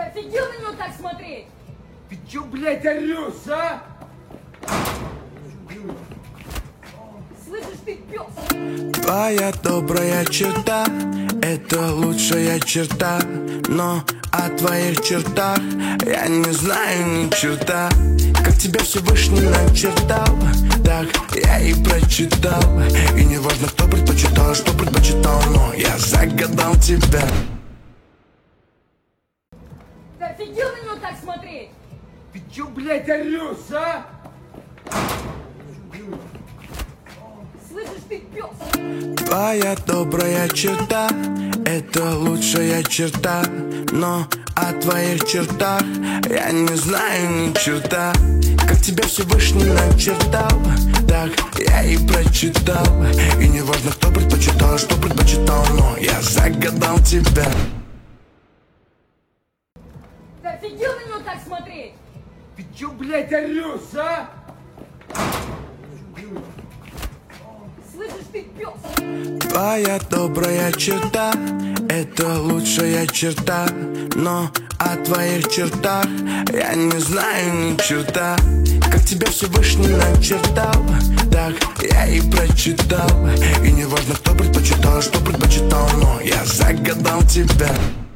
офигел на него так смотреть? Ты чё, блядь, орёшь, а? Слышишь ты, пёс? Твоя добрая черта — это лучшая черта. Но о твоих чертах я не знаю ни черта. Как тебя Всевышний начертал, так я и прочитал. И не важно, кто предпочитал, что предпочитал, но я загадал тебя. Ты офигел на него так смотреть? Ты чё, блядь, орёшь, а? Слышишь ты, пёс? Твоя добрая черта — это лучшая черта. Но о твоих чертах я не знаю ни черта. Как тебя Всевышний начертал, так я и прочитал. И не важно, кто предпочитал, что предпочитал, но я загадал тебя. Ты офигел на него так смотреть? Ты чё, блядь, орёшь, а? Слышишь ты, пёс? Твоя добрая черта — это лучшая черта. Но о твоих чертах я не знаю ни черта. Как тебя Всевышний начертал, так я и прочитал. И не важно, кто предпочитал, что предпочитал, но я загадал тебя.